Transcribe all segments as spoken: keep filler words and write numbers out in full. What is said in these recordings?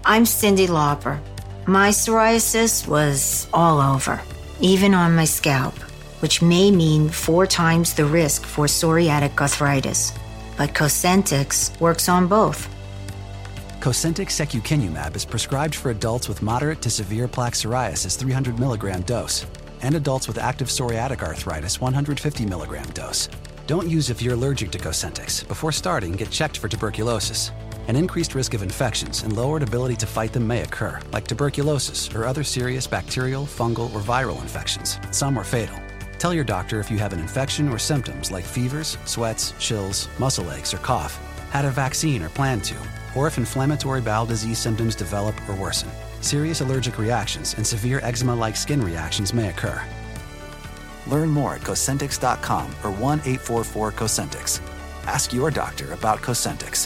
I'm Cindy Lauper. My psoriasis was all over, even on my scalp, which may mean four times the risk for psoriatic arthritis. But Cosentyx works on both. Cosentyx secukinumab is prescribed for adults with moderate to severe plaque psoriasis three hundred milligram dose and adults with active psoriatic arthritis one hundred fifty milligram dose. Don't use if you're allergic to Cosentyx. Before starting, get checked for tuberculosis. An increased risk of infections and lowered ability to fight them may occur, like tuberculosis or other serious bacterial, fungal, or viral infections. Some are fatal. Tell your doctor if you have an infection or symptoms like fevers, sweats, chills, muscle aches, or cough, had a vaccine or plan to, or if inflammatory bowel disease symptoms develop or worsen. Serious allergic reactions and severe eczema-like skin reactions may occur. Learn more at Cosentyx dot com or one eight four four Cosentyx. Ask your doctor about Cosentyx.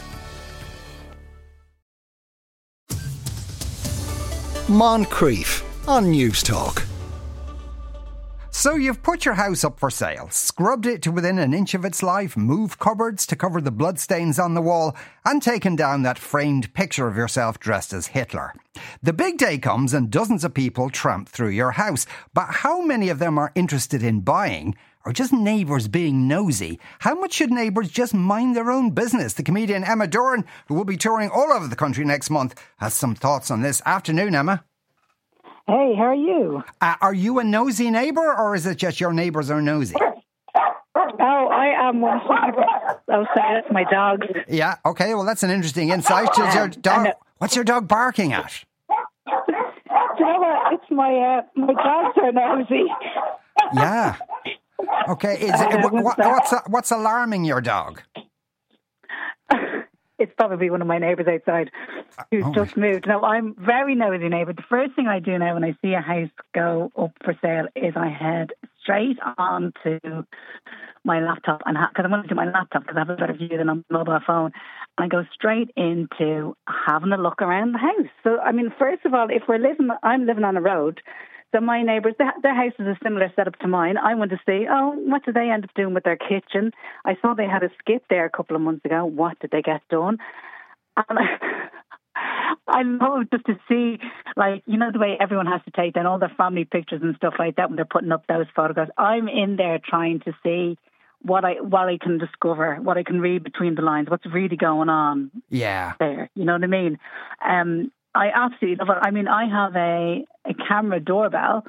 Moncrief on News Talk. So you've put your house up for sale, scrubbed it to within an inch of its life, moved cupboards to cover the bloodstains on the wall, and taken down that framed picture of yourself dressed as Hitler. The big day comes and dozens of people tramp through your house. But how many of them are interested in buying, or just neighbours being nosy? How much should neighbours just mind their own business? The comedian Emma Doran, who will be touring all over the country next month, has some thoughts on this. Afternoon, Emma. Hey, how are you? Uh, are you a nosy neighbour, or is it just your neighbours are nosy? Oh, I am one hundred percent. Oh, sorry, that's my dog. Yeah, okay, well, that's an interesting insight. Does your dog, what's your dog barking at? Do you know what? It's my, uh, my dogs are nosy. Yeah. Okay, is it, what, what's, what's alarming your dog? It's probably one of my neighbours outside who's oh just moved. Now, I'm very nosy neighbour. The first thing I do now when I see a house go up for sale is I head straight on to my laptop, and because ha- I want to do my laptop because I have a better view than on my mobile phone. And I go straight into having a look around the house. So, I mean, first of all, if we're living, I'm living on a road. So my neighbours, their, their house is a similar setup to mine. I want to see, oh, what did they end up doing with their kitchen? I saw they had a skip there a couple of months ago. What did they get done? And I, I love just to see, like, you know, the way everyone has to take down all their family pictures and stuff like that when they're putting up those photographs. I'm in there trying to see what I what I can discover, what I can read between the lines, what's really going on yeah. there. You know what I mean? Um, I absolutely love it. I mean, I have a, a camera doorbell.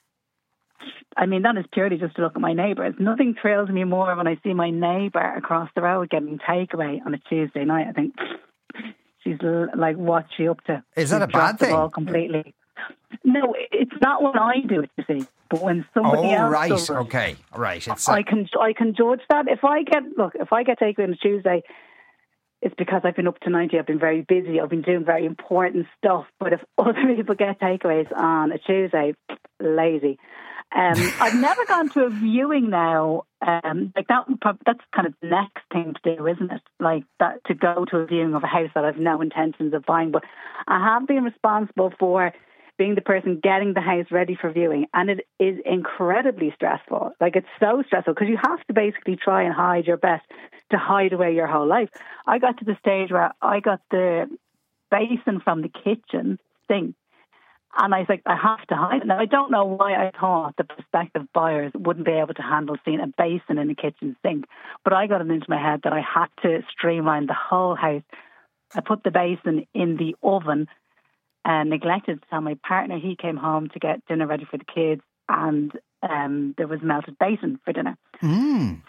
I mean, that is purely just to look at my neighbours. Nothing thrills me more when I see my neighbour across the road getting takeaway on a Tuesday night. I think she's like, what's she up to? Is that she's a bad thing? All completely. No, it's not when I do it, you see. But when somebody oh, else right, does it, okay, right. It's I can I can judge that. If I get look, if I get takeaway on a Tuesday, it's because I've been up to ninety. I've been very busy. I've been doing very important stuff. But if other people get takeaways on a Tuesday, lazy. Um, I've never gone to a viewing now. Um, like that, that's kind of the next thing to do, isn't it? Like that, to go to a viewing of a house that I've no intentions of buying. But I have been responsible for being the person getting the house ready for viewing, and it is incredibly stressful. Like, it's so stressful because you have to basically try and hide your best to hide away your whole life. I got to the stage where I got the basin from the kitchen sink, and I was like, I have to hide it. Now, I don't know why I thought the prospective buyers wouldn't be able to handle seeing a basin in the kitchen sink, but I got it into my head that I had to streamline the whole house. I put the basin in the oven and neglected to tell my partner. He came home to get dinner ready for the kids, and um, there was melted basin for dinner. Mm.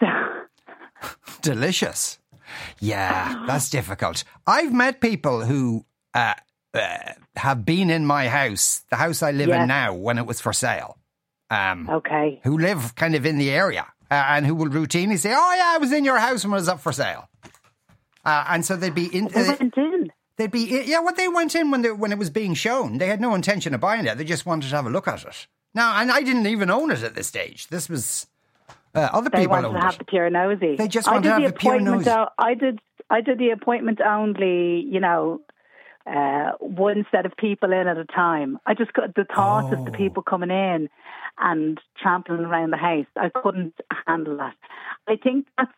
So, delicious. Yeah, that's difficult. I've met people who uh, uh, have been in my house, the house I live yes. in now, when it was for sale. Um, okay. Who live kind of in the area uh, and who will routinely say, oh yeah, I was in your house when it was up for sale. Uh, and so they'd be in... They went in. They'd be, yeah, what they went in when they, when it was being shown. They had no intention of buying it. They just wanted to have a look at it. Now, and I didn't even own it at this stage. This was uh, other they people wanted owned to have it. the pure nosy. They just wanted to have the, the pure nosy. O- I did. I did the appointment only. You know, uh, one set of people in at a time. I just got the thought oh. of the people coming in and trampling around the house. I couldn't handle that. I think that's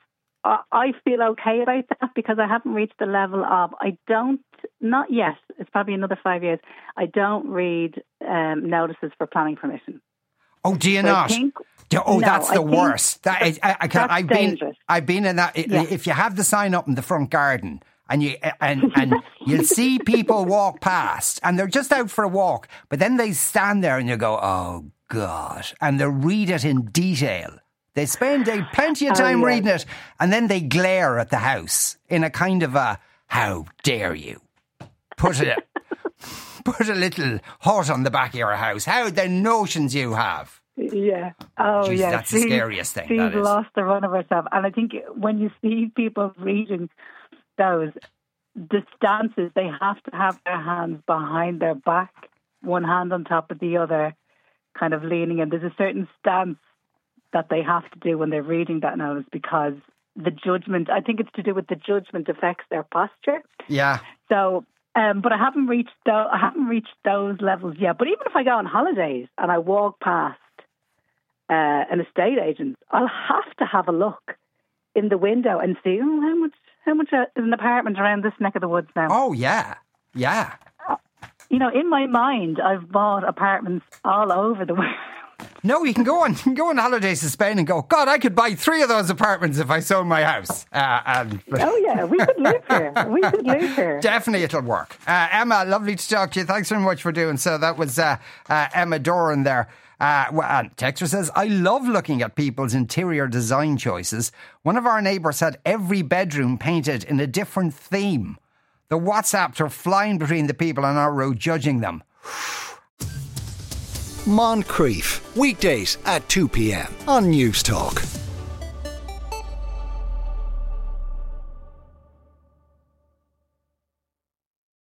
I, I feel okay about that because I haven't reached the level of, I don't, not yet, it's probably another five years, I don't read um, notices for planning permission. Oh, do you so not? Think, oh, no, that's the I worst. That is, I, I can't, I've been, dangerous. I've been in that. Yeah. If you have the sign up in the front garden and you and and you'll see people walk past and they're just out for a walk, but then they stand there and you go, oh God, and they read it in detail. They spend a plenty of time oh, yeah. reading it, and then they glare at the house in a kind of a, how dare you put it. Put a little hut on the back of your house. How the notions you have. Yeah. Oh, Jeez, yeah. That's she's, the scariest thing. She's that is. lost the run of herself. And I think when you see people reading those, the stances, they have to have their hands behind their back, one hand on top of the other, kind of leaning in. There's a certain stance that they have to do when they're reading that notice because the judgment, I think it's to do with the judgment affects their posture. Yeah. So... Um, but I haven't reached those, I haven't reached those levels yet. But even if I go on holidays and I walk past uh, an estate agent, I'll have to have a look in the window and see oh, how much how much is an apartment around this neck of the woods now. Oh yeah, yeah. Uh, you know, in my mind, I've bought apartments all over the world. No, you can go on. You can go on holidays to Spain and go, God, I could buy three of those apartments if I sold my house. Uh, and, oh yeah, we could live here. We could live here. Definitely, it'll work. Uh, Emma, lovely to talk to you. Thanks very much for doing so. That was uh, uh, Emma Doran there. Uh, and Texter says, I love looking at people's interior design choices. One of our neighbours had every bedroom painted in a different theme. The WhatsApps are flying between the people on our road judging them. Moncrief, weekdays at two p.m. on News Talk.